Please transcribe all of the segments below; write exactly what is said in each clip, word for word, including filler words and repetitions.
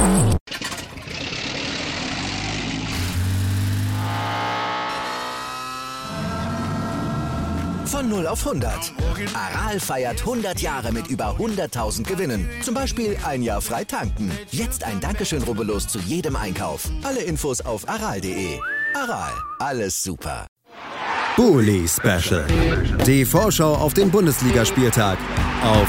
Von null auf hundert. Aral feiert hundert Jahre mit über hunderttausend Gewinnen. Zum Beispiel ein Jahr frei tanken. Jetzt ein Dankeschön, rubbellos zu jedem Einkauf. Alle Infos auf aral punkt de. Aral, alles super. Bully Special. Die Vorschau auf den Bundesligaspieltag auf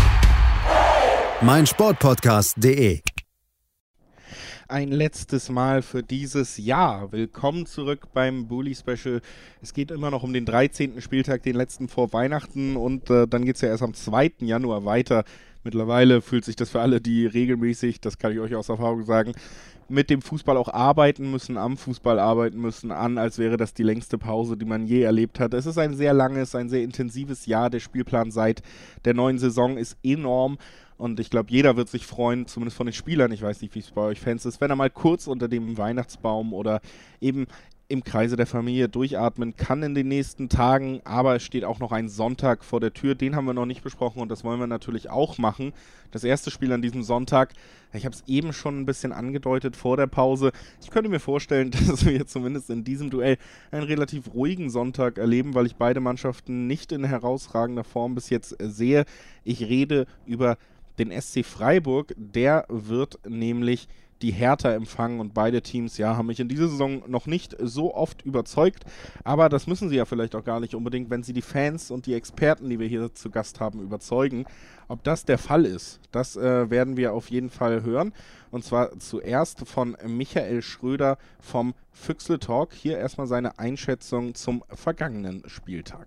meinsportpodcast punkt de. Ein letztes Mal für dieses Jahr. Willkommen zurück beim Bully Special. Es geht immer noch um den dreizehnten Spieltag, den letzten vor Weihnachten, und äh, dann geht es ja erst am zweiten Januar weiter. Mittlerweile fühlt sich das für alle, die regelmäßig, das kann ich euch aus Erfahrung sagen, mit dem Fußball auch arbeiten müssen, am Fußball arbeiten müssen, an, als wäre das die längste Pause, die man je erlebt hat. Es ist ein sehr langes, ein sehr intensives Jahr. Der Spielplan seit der neuen Saison ist enorm. Und ich glaube, jeder wird sich freuen, zumindest von den Spielern, ich weiß nicht, wie es bei euch Fans ist, wenn er mal kurz unter dem Weihnachtsbaum oder eben im Kreise der Familie durchatmen kann in den nächsten Tagen. Aber es steht auch noch ein Sonntag vor der Tür, den haben wir noch nicht besprochen und das wollen wir natürlich auch machen. Das erste Spiel an diesem Sonntag, ich habe es eben schon ein bisschen angedeutet vor der Pause. Ich könnte mir vorstellen, dass wir zumindest in diesem Duell einen relativ ruhigen Sonntag erleben, weil ich beide Mannschaften nicht in herausragender Form bis jetzt sehe. Ich rede über den S C Freiburg, der wird nämlich die Hertha empfangen und beide Teams, ja, haben mich in dieser Saison noch nicht so oft überzeugt, aber das müssen sie ja vielleicht auch gar nicht unbedingt, wenn sie die Fans und die Experten, die wir hier zu Gast haben, überzeugen. Ob das der Fall ist, das äh, werden wir auf jeden Fall hören, und zwar zuerst von Michael Schröder vom Füchsle Talk. Hier erstmal seine Einschätzung zum vergangenen Spieltag.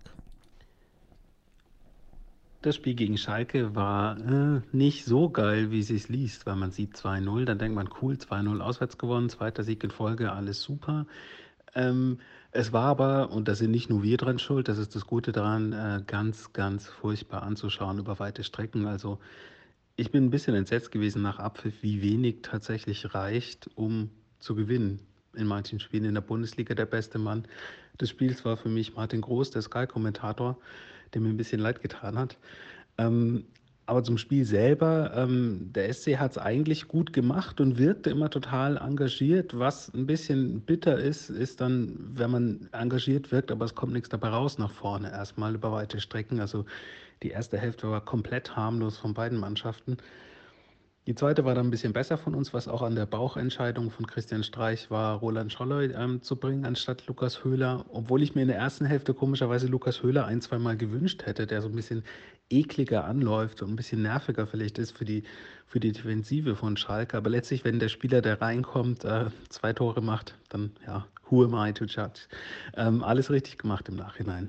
Das Spiel gegen Schalke war äh, nicht so geil, wie es sich liest, weil man sieht zwei null, dann denkt man, cool, zwei null auswärts gewonnen, zweiter Sieg in Folge, alles super. Ähm, es war aber, und da sind nicht nur wir dran schuld, das ist das Gute daran, äh, ganz, ganz furchtbar anzuschauen über weite Strecken. Also ich bin ein bisschen entsetzt gewesen nach Abpfiff, wie wenig tatsächlich reicht, um zu gewinnen. In manchen Spielen in der Bundesliga der beste Mann des Spiels war für mich Martin Groß, der Sky-Kommentator, der mir ein bisschen leid getan hat. Ähm, aber zum Spiel selber, ähm, der S C hat es eigentlich gut gemacht und wirkte immer total engagiert. Was ein bisschen bitter ist, ist dann, wenn man engagiert wirkt, aber es kommt nichts dabei raus nach vorne, erstmal über weite Strecken. Also die erste Hälfte war komplett harmlos von beiden Mannschaften. Die zweite war dann ein bisschen besser von uns, was auch an der Bauchentscheidung von Christian Streich war, Roland Scholloy ähm, zu bringen, anstatt Lukas Höhler. Obwohl ich mir in der ersten Hälfte komischerweise Lukas Höhler ein, zwei Mal gewünscht hätte, der so ein bisschen ekliger anläuft und ein bisschen nerviger vielleicht ist für die, für die Defensive von Schalke. Aber letztlich, wenn der Spieler, der reinkommt, äh, zwei Tore macht, dann ja, who am I to judge? Ähm, alles richtig gemacht im Nachhinein.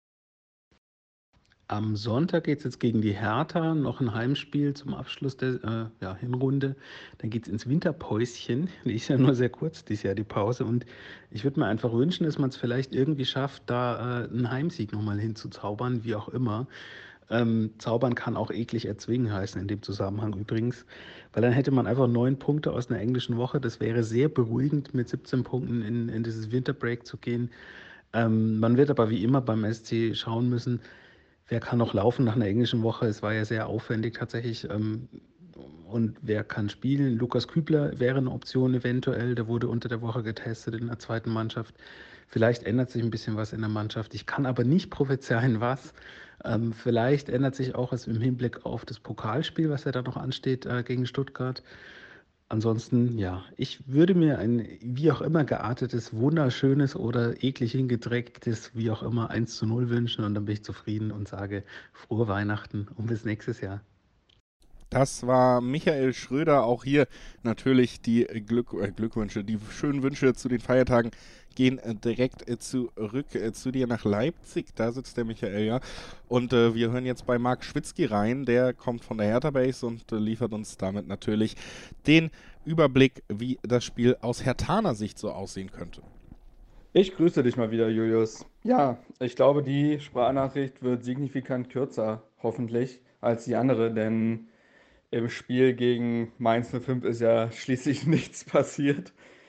Am Sonntag geht es jetzt gegen die Hertha, noch ein Heimspiel zum Abschluss der äh, ja, Hinrunde. Dann geht es ins Winterpäuschen. Die ist ja nur sehr kurz dieses Jahr, die Pause. Und ich würde mir einfach wünschen, dass man es vielleicht irgendwie schafft, da äh, einen Heimsieg nochmal hinzuzaubern, wie auch immer. Ähm, zaubern kann auch eklig erzwingen heißen in dem Zusammenhang übrigens. Weil dann hätte man einfach neun Punkte aus einer englischen Woche. Das wäre sehr beruhigend, mit siebzehn Punkten in, in dieses Winterbreak zu gehen. Ähm, man wird aber wie immer beim S C schauen müssen, wer kann noch laufen nach einer englischen Woche? Es war ja sehr aufwendig tatsächlich. Ähm, und wer kann spielen? Lukas Kübler wäre eine Option eventuell. Der wurde unter der Woche getestet in der zweiten Mannschaft. Vielleicht ändert sich ein bisschen was in der Mannschaft. Ich kann aber nicht prophezeien, was. Ähm, vielleicht ändert sich auch was im Hinblick auf das Pokalspiel, was ja da noch ansteht äh, gegen Stuttgart. Ansonsten, ja, ich würde mir ein wie auch immer geartetes, wunderschönes oder eklig hingedrecktes, wie auch immer, eins zu null wünschen, und dann bin ich zufrieden und sage frohe Weihnachten und bis nächstes Jahr. Das war Michael Schröder. Auch hier natürlich die Glück, äh, Glückwünsche, die schönen Wünsche zu den Feiertagen gehen äh, direkt äh, zurück äh, zu dir nach Leipzig. Da sitzt der Michael, ja. Und äh, wir hören jetzt bei Marc Schwitzky rein. Der kommt von der Hertha Base und äh, liefert uns damit natürlich den Überblick, wie das Spiel aus Herthaner Sicht so aussehen könnte. Ich grüße dich mal wieder, Julius. Ja, ich glaube, die Sprachnachricht wird signifikant kürzer, hoffentlich, als die andere, denn im Spiel gegen Mainz null fünf ist ja schließlich nichts passiert.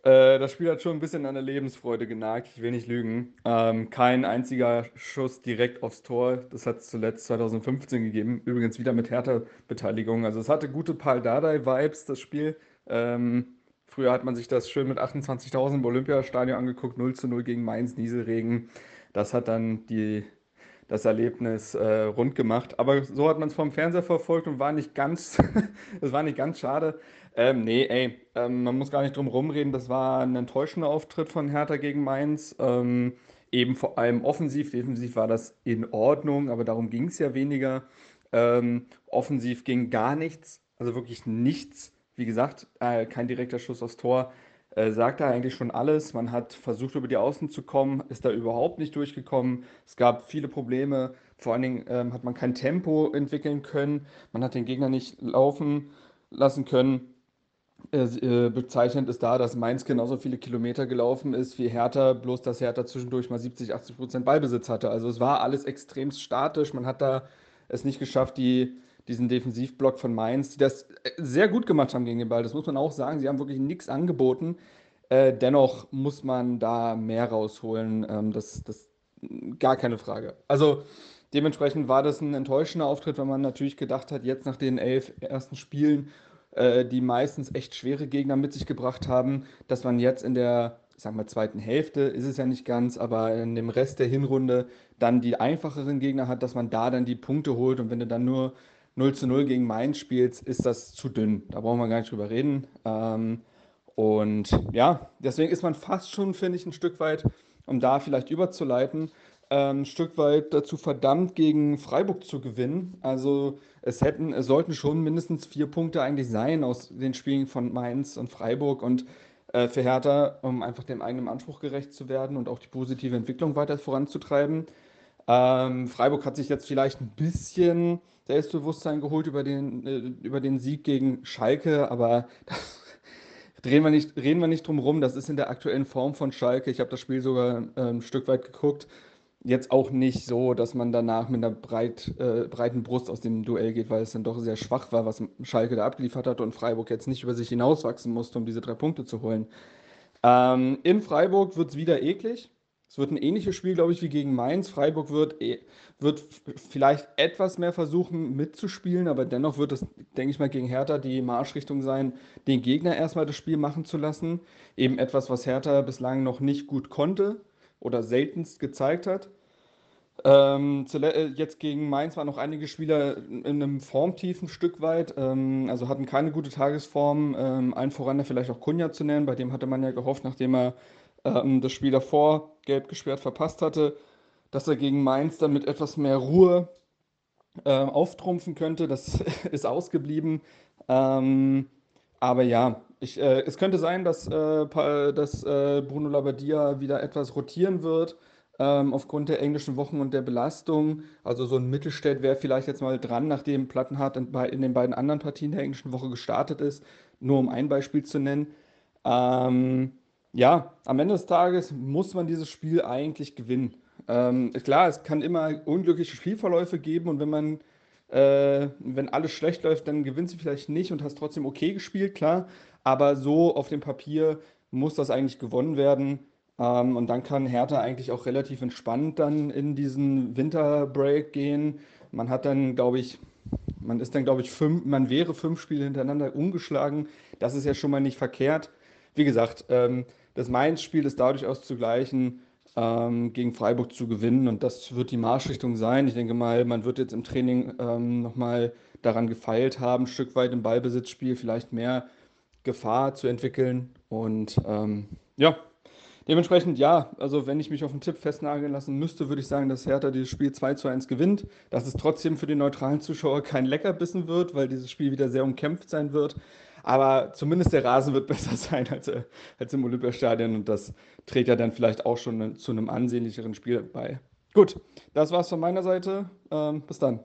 Äh, das Spiel hat schon ein bisschen an der Lebensfreude genagt, ich will nicht lügen. Ähm, kein einziger Schuss direkt aufs Tor. Das hat es zuletzt zwanzig fünfzehn gegeben. Übrigens wieder mit Hertha-Beteiligung. Also es hatte gute Pal Dardai-Vibes, das Spiel. Ähm, früher hat man sich das schön mit achtundzwanzigtausend im Olympiastadion angeguckt, null zu null gegen Mainz, Nieselregen. Das hat dann die, das Erlebnis äh, rund gemacht. Aber so hat man es vom Fernseher verfolgt und war nicht ganz, es war nicht ganz schade. Ähm, nee, ey, ähm, man muss gar nicht drum rumreden. Das war ein enttäuschender Auftritt von Hertha gegen Mainz. Ähm, eben vor allem offensiv. Defensiv war das in Ordnung, aber darum ging es ja weniger. Ähm, offensiv ging gar nichts, also wirklich nichts. Wie gesagt, äh, kein direkter Schuss aufs Tor. Äh, sagt da eigentlich schon alles. Man hat versucht, über die Außen zu kommen, ist da überhaupt nicht durchgekommen. Es gab viele Probleme. Vor allen Dingen ähm, hat man kein Tempo entwickeln können. Man hat den Gegner nicht laufen lassen können. Äh, äh, bezeichnend ist da, dass Mainz genauso viele Kilometer gelaufen ist wie Hertha, bloß dass Hertha zwischendurch mal siebzig, achtzig Prozent Ballbesitz hatte. Also es war alles extrem statisch. Man hat da es nicht geschafft, die, diesen Defensivblock von Mainz, die das äh, sehr gut gemacht haben gegen den Ball. Das muss man auch sagen. Sie haben wirklich nichts angeboten. Äh, dennoch muss man da mehr rausholen. Ähm, das, das gar keine Frage. Also dementsprechend war das ein enttäuschender Auftritt, weil man natürlich gedacht hat, jetzt nach den elf ersten Spielen, äh, die meistens echt schwere Gegner mit sich gebracht haben, dass man jetzt in der, sagen wir, zweiten Hälfte, ist es ja nicht ganz, aber in dem Rest der Hinrunde dann die einfacheren Gegner hat, dass man da dann die Punkte holt. Und wenn du dann nur null zu null gegen Mainz spielst, ist das zu dünn. Da brauchen wir gar nicht drüber reden. Ähm, und ja, deswegen ist man fast schon, finde ich, ein Stück weit, um da vielleicht überzuleiten, ähm, ein Stück weit dazu verdammt, gegen Freiburg zu gewinnen. Also es hätten, es sollten schon mindestens vier Punkte eigentlich sein aus den Spielen von Mainz und Freiburg und äh, für Hertha, um einfach dem eigenen Anspruch gerecht zu werden und auch die positive Entwicklung weiter voranzutreiben. Ähm, Freiburg hat sich jetzt vielleicht ein bisschen Selbstbewusstsein geholt über den, äh, über den Sieg gegen Schalke, aber das drehen wir nicht, reden wir nicht drum rum. Das ist in der aktuellen Form von Schalke. Ich habe das Spiel sogar äh, ein Stück weit geguckt. Jetzt auch nicht so, dass man danach mit einer breit, äh, breiten Brust aus dem Duell geht, weil es dann doch sehr schwach war, was Schalke da abgeliefert hat und Freiburg jetzt nicht über sich hinauswachsen musste, um diese drei Punkte zu holen. Ähm, in Freiburg wird es wieder eklig. Es wird ein ähnliches Spiel, glaube ich, wie gegen Mainz. Freiburg wird, eh- wird f- vielleicht etwas mehr versuchen mitzuspielen, aber dennoch wird es, denke ich mal, gegen Hertha die Marschrichtung sein, den Gegner erstmal das Spiel machen zu lassen. Eben etwas, was Hertha bislang noch nicht gut konnte oder seltenst gezeigt hat. Ähm, zule- äh, jetzt gegen Mainz waren noch einige Spieler in einem Formtief ein Stück weit, ähm, also hatten keine gute Tagesform. Ähm, allen voran da vielleicht auch Cunha zu nennen, bei dem hatte man ja gehofft, nachdem er ähm, das Spiel davor gelb gesperrt verpasst hatte, dass er gegen Mainz dann mit etwas mehr Ruhe äh, auftrumpfen könnte. Das ist ausgeblieben. Ähm, aber ja, ich, äh, es könnte sein, dass, äh, Pa- dass äh, Bruno Labbadia wieder etwas rotieren wird, ähm, aufgrund der englischen Wochen und der Belastung. Also so ein Mittelstädt wäre vielleicht jetzt mal dran, nachdem Plattenhardt in, bei- in den beiden anderen Partien der englischen Woche gestartet ist, nur um ein Beispiel zu nennen. Ähm, ja, am Ende des Tages muss man dieses Spiel eigentlich gewinnen. Ähm, ist klar, es kann immer unglückliche Spielverläufe geben und wenn man, äh, wenn alles schlecht läuft, dann gewinnst du vielleicht nicht und hast trotzdem okay gespielt, klar. Aber so auf dem Papier muss das eigentlich gewonnen werden. Ähm, und dann kann Hertha eigentlich auch relativ entspannt dann in diesen Winterbreak gehen. Man hat dann, glaube ich, man ist dann, glaube ich, fünf, man wäre fünf Spiele hintereinander ungeschlagen. Das ist ja schon mal nicht verkehrt. Wie gesagt, ähm, das Mainz-Spiel ist dadurch auszugleichen, ähm, gegen Freiburg zu gewinnen. Und das wird die Marschrichtung sein. Ich denke mal, man wird jetzt im Training ähm, nochmal daran gefeilt haben, ein Stück weit im Ballbesitzspiel vielleicht mehr Gefahr zu entwickeln. Und ähm, ja, dementsprechend ja, also wenn ich mich auf einen Tipp festnageln lassen müsste, würde ich sagen, dass Hertha dieses Spiel zwei zu eins gewinnt. Dass es trotzdem für die neutralen Zuschauer kein Leckerbissen wird, weil dieses Spiel wieder sehr umkämpft sein wird. Aber zumindest der Rasen wird besser sein als, äh, als im Olympiastadion und das trägt ja dann vielleicht auch schon zu einem ansehnlicheren Spiel bei. Gut, das war's von meiner Seite. Ähm, bis dann.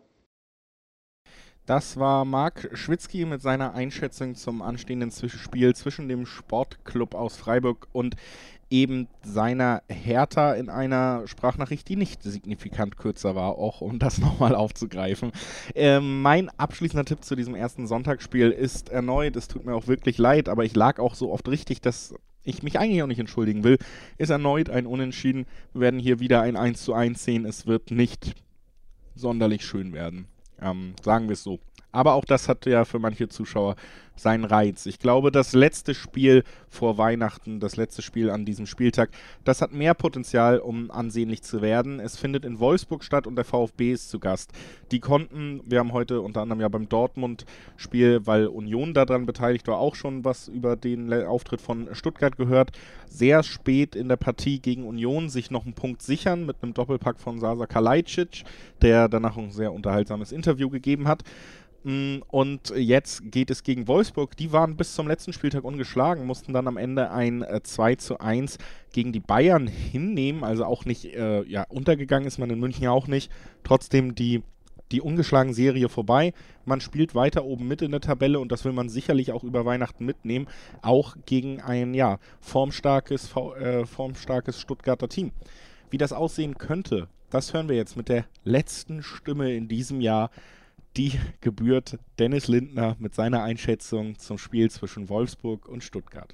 Das war Marc Schwitzky mit seiner Einschätzung zum anstehenden Zwischenspiel zwischen dem Sportclub aus Freiburg und eben seiner Hertha in einer Sprachnachricht, die nicht signifikant kürzer war, auch um das nochmal aufzugreifen. Ähm, mein abschließender Tipp zu diesem ersten Sonntagsspiel ist erneut, es tut mir auch wirklich leid, aber ich lag auch so oft richtig, dass ich mich eigentlich auch nicht entschuldigen will, ist erneut ein Unentschieden. Wir werden hier wieder ein eins zu eins sehen. Es wird nicht sonderlich schön werden. Ähm, sagen wir es so. Aber auch das hat ja für manche Zuschauer seinen Reiz. Ich glaube, das letzte Spiel vor Weihnachten, das letzte Spiel an diesem Spieltag, das hat mehr Potenzial, um ansehnlich zu werden. Es findet in Wolfsburg statt und der VfB ist zu Gast. Die konnten, wir haben heute unter anderem ja beim Dortmund-Spiel, weil Union daran beteiligt war, auch schon was über den Auftritt von Stuttgart gehört, sehr spät in der Partie gegen Union sich noch einen Punkt sichern mit einem Doppelpack von Sasa Kalajdzic, der danach ein sehr unterhaltsames Interview gegeben hat. Und jetzt geht es gegen Wolfsburg. Die waren bis zum letzten Spieltag ungeschlagen, mussten dann am Ende ein äh, zwei zu eins gegen die Bayern hinnehmen. Also auch nicht, äh, ja, untergegangen ist man in München ja auch nicht. Trotzdem die, die ungeschlagen Serie vorbei. Man spielt weiter oben mit in der Tabelle und das will man sicherlich auch über Weihnachten mitnehmen. Auch gegen ein, ja, formstarkes, äh, formstarkes Stuttgarter Team. Wie das aussehen könnte, das hören wir jetzt mit der letzten Stimme in diesem Jahr. Die gebührt Dennis Lindner mit seiner Einschätzung zum Spiel zwischen Wolfsburg und Stuttgart.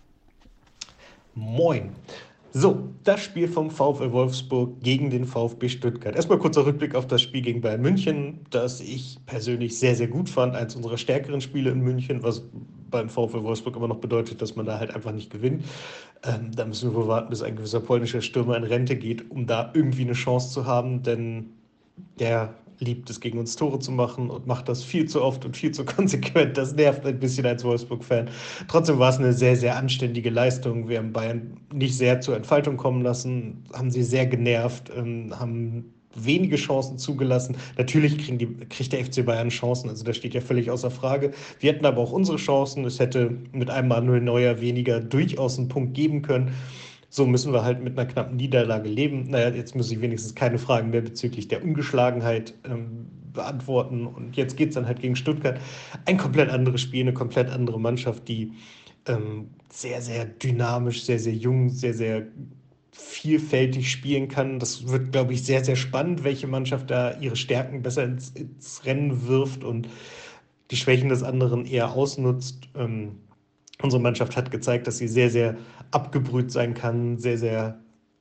Moin. So, das Spiel vom VfL Wolfsburg gegen den VfB Stuttgart. Erstmal kurzer Rückblick auf das Spiel gegen Bayern München, das ich persönlich sehr, sehr gut fand. Eins unserer stärkeren Spiele in München, was beim VfL Wolfsburg immer noch bedeutet, dass man da halt einfach nicht gewinnt. Ähm, da müssen wir wohl warten, bis ein gewisser polnischer Stürmer in Rente geht, um da irgendwie eine Chance zu haben, denn der liebt es, gegen uns Tore zu machen und macht das viel zu oft und viel zu konsequent. Das nervt ein bisschen als Wolfsburg-Fan. Trotzdem war es eine sehr, sehr anständige Leistung. Wir haben Bayern nicht sehr zur Entfaltung kommen lassen, haben sie sehr genervt, ähm, haben wenige Chancen zugelassen. Natürlich kriegen die, kriegt der F C Bayern Chancen, also das steht ja völlig außer Frage. Wir hatten aber auch unsere Chancen. Es hätte mit einem Manuel Neuer weniger durchaus einen Punkt geben können. So müssen wir halt mit einer knappen Niederlage leben. Naja, jetzt muss ich wenigstens keine Fragen mehr bezüglich der Ungeschlagenheit ähm, beantworten. Und jetzt geht es dann halt gegen Stuttgart. Ein komplett anderes Spiel, eine komplett andere Mannschaft, die ähm, sehr, sehr dynamisch, sehr, sehr jung, sehr, sehr vielfältig spielen kann. Das wird, glaube ich, sehr, sehr spannend, welche Mannschaft da ihre Stärken besser ins, ins Rennen wirft und die Schwächen des anderen eher ausnutzt. Ähm, Unsere Mannschaft hat gezeigt, dass sie sehr, sehr abgebrüht sein kann, sehr, sehr,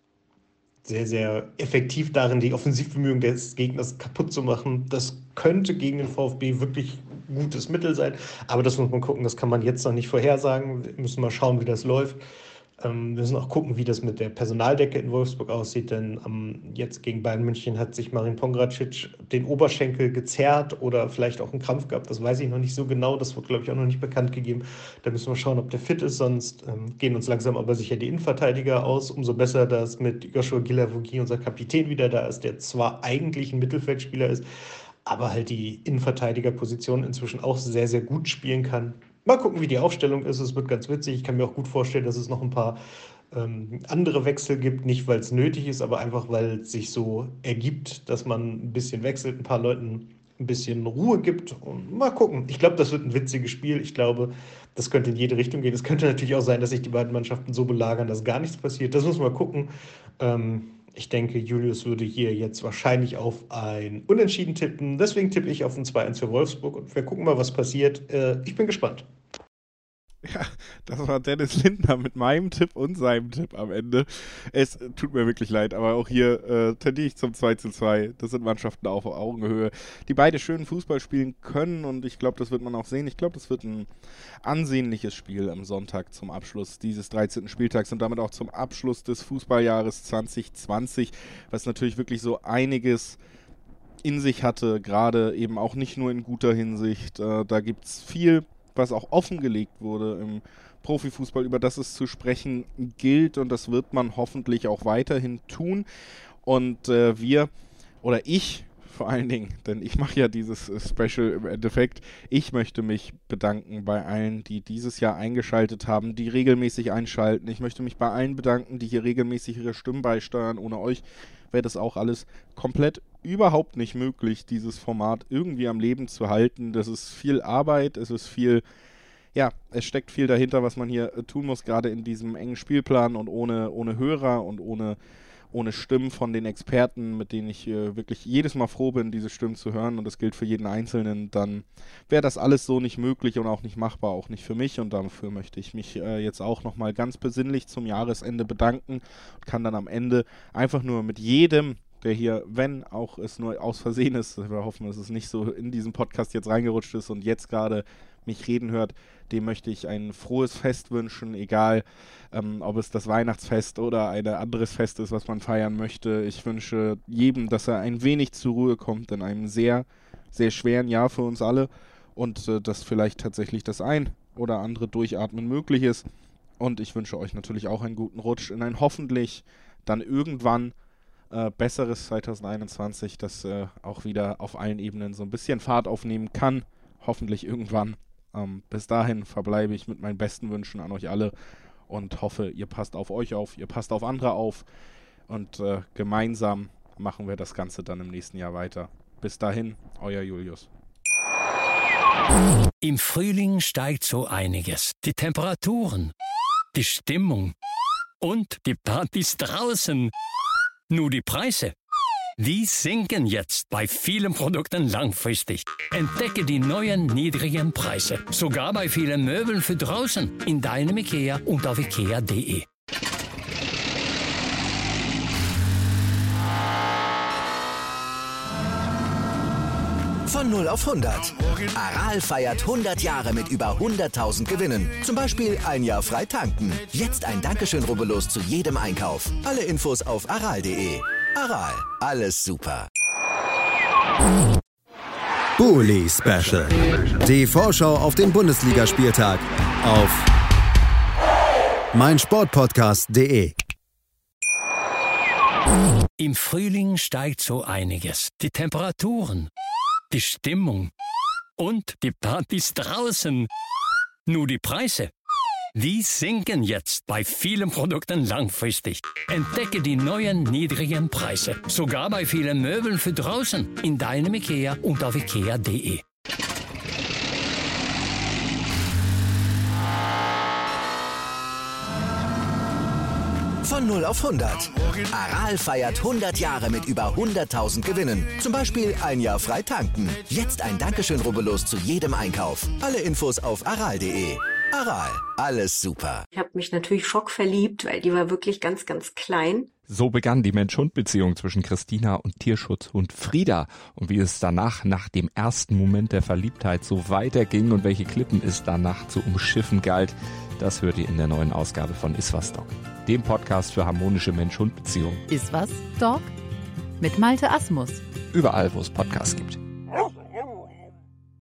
sehr, sehr effektiv darin, die Offensivbemühungen des Gegners kaputt zu machen. Das könnte gegen den VfB wirklich ein gutes Mittel sein, aber das muss man gucken, das kann man jetzt noch nicht vorhersagen. Wir müssen mal schauen, wie das läuft. Ähm, wir müssen auch gucken, wie das mit der Personaldecke in Wolfsburg aussieht, denn ähm, jetzt gegen Bayern München hat sich Marin Pongracic den Oberschenkel gezerrt oder vielleicht auch einen Krampf gehabt, das weiß ich noch nicht so genau, das wird, glaube ich, auch noch nicht bekannt gegeben. Da müssen wir schauen, ob der fit ist, sonst ähm, gehen uns langsam aber sicher die Innenverteidiger aus. Umso besser, dass mit Joshua Guilavogui unser Kapitän wieder da ist, der zwar eigentlich ein Mittelfeldspieler ist, aber halt die Innenverteidigerposition inzwischen auch sehr, sehr gut spielen kann. Mal gucken, wie die Aufstellung ist. Es wird ganz witzig. Ich kann mir auch gut vorstellen, dass es noch ein paar ähm, andere Wechsel gibt. Nicht, weil es nötig ist, aber einfach, weil es sich so ergibt, dass man ein bisschen wechselt, ein paar Leuten ein bisschen Ruhe gibt. Und mal gucken. Ich glaube, das wird ein witziges Spiel. Ich glaube, das könnte in jede Richtung gehen. Es könnte natürlich auch sein, dass sich die beiden Mannschaften so belagern, dass gar nichts passiert. Das müssen wir mal gucken. Ähm, Ich denke, Julius würde hier jetzt wahrscheinlich auf ein Unentschieden tippen. Deswegen tippe ich auf ein zwei eins für Wolfsburg und wir gucken mal, was passiert. Äh, ich bin gespannt. Ja, das war Dennis Lindner mit meinem Tipp und seinem Tipp am Ende. Es tut mir wirklich leid, aber auch hier äh, tendiere ich zum zwei zu zwei. Das sind Mannschaften auf Augenhöhe, die beide schön Fußball spielen können und ich glaube, das wird man auch sehen. Ich glaube, das wird ein ansehnliches Spiel am Sonntag zum Abschluss dieses dreizehnten Spieltags und damit auch zum Abschluss des Fußballjahres zwanzig zwanzig, was natürlich wirklich so einiges in sich hatte, gerade eben auch nicht nur in guter Hinsicht. Äh, da gibt es viel, was auch offengelegt wurde im Profifußball, über das es zu sprechen gilt und das wird man hoffentlich auch weiterhin tun. Und äh, wir, oder ich vor allen Dingen, denn ich mache ja dieses äh, Special im Endeffekt, ich möchte mich bedanken bei allen, die dieses Jahr eingeschaltet haben, die regelmäßig einschalten. Ich möchte mich bei allen bedanken, die hier regelmäßig ihre Stimmen beisteuern. Ohne euch wäre das auch alles komplett überhaupt nicht möglich, dieses Format irgendwie am Leben zu halten. Das ist viel Arbeit, es ist viel, ja, es steckt viel dahinter, was man hier äh, tun muss, gerade in diesem engen Spielplan und ohne, ohne Hörer und ohne, ohne Stimmen von den Experten, mit denen ich äh, wirklich jedes Mal froh bin, diese Stimmen zu hören, und das gilt für jeden Einzelnen, dann wäre das alles so nicht möglich und auch nicht machbar, auch nicht für mich, und dafür möchte ich mich äh, jetzt auch nochmal ganz besinnlich zum Jahresende bedanken und kann dann am Ende einfach nur mit jedem, der hier, wenn auch es nur aus Versehen ist, wir hoffen, dass es nicht so in diesen Podcast jetzt reingerutscht ist und jetzt gerade mich reden hört, dem möchte ich ein frohes Fest wünschen, egal ähm, ob es das Weihnachtsfest oder ein anderes Fest ist, was man feiern möchte. Ich wünsche jedem, dass er ein wenig zur Ruhe kommt in einem sehr, sehr schweren Jahr für uns alle und äh, dass vielleicht tatsächlich das ein oder andere Durchatmen möglich ist. Und ich wünsche euch natürlich auch einen guten Rutsch in ein hoffentlich dann irgendwann äh, besseres zwanzig einundzwanzig, das äh, auch wieder auf allen Ebenen so ein bisschen Fahrt aufnehmen kann. Hoffentlich irgendwann. Ähm, bis dahin verbleibe ich mit meinen besten Wünschen an euch alle und hoffe, ihr passt auf euch auf, ihr passt auf andere auf und äh, gemeinsam machen wir das Ganze dann im nächsten Jahr weiter. Bis dahin, euer Julius. Im Frühling steigt so einiges. Die Temperaturen, die Stimmung und die Partys draußen. Nur die Preise, die sinken jetzt bei vielen Produkten langfristig. Entdecke die neuen niedrigen Preise. Sogar bei vielen Möbeln für draußen. In deinem IKEA und auf ikea punkt de. Von null auf hundert. Aral feiert hundert Jahre mit über hunderttausend Gewinnen. Zum Beispiel ein Jahr frei tanken. Jetzt ein Dankeschön, rubbellos zu jedem Einkauf. Alle Infos auf aral punkt de. Aral, alles super. Bully Special. Die Vorschau auf den Bundesligaspieltag auf meinsportpodcast punkt de. Im Frühling steigt so einiges. Die Temperaturen, die Stimmung und die Partys draußen. Nur die Preise, die sinken jetzt bei vielen Produkten langfristig. Entdecke die neuen niedrigen Preise. Sogar bei vielen Möbeln für draußen. In deinem IKEA und auf ikea punkt de. Von null auf hundert. Aral feiert hundert Jahre mit über hunderttausend Gewinnen. Zum Beispiel ein Jahr frei tanken. Jetzt ein Dankeschön, rubbellos zu jedem Einkauf. Alle Infos auf aral punkt de. Aral, alles super. Ich habe mich natürlich schockverliebt, weil die war wirklich ganz, ganz klein. So begann die Mensch-Hund-Beziehung zwischen Christina und Tierschutzhund Frieda. Und wie es danach, nach dem ersten Moment der Verliebtheit, so weiterging und welche Klippen es danach zu umschiffen galt, das hört ihr in der neuen Ausgabe von Iswas Dog, dem Podcast für harmonische Mensch-Hund-Beziehungen. Iswas Dog? Mit Malte Asmus. Überall, wo es Podcasts gibt.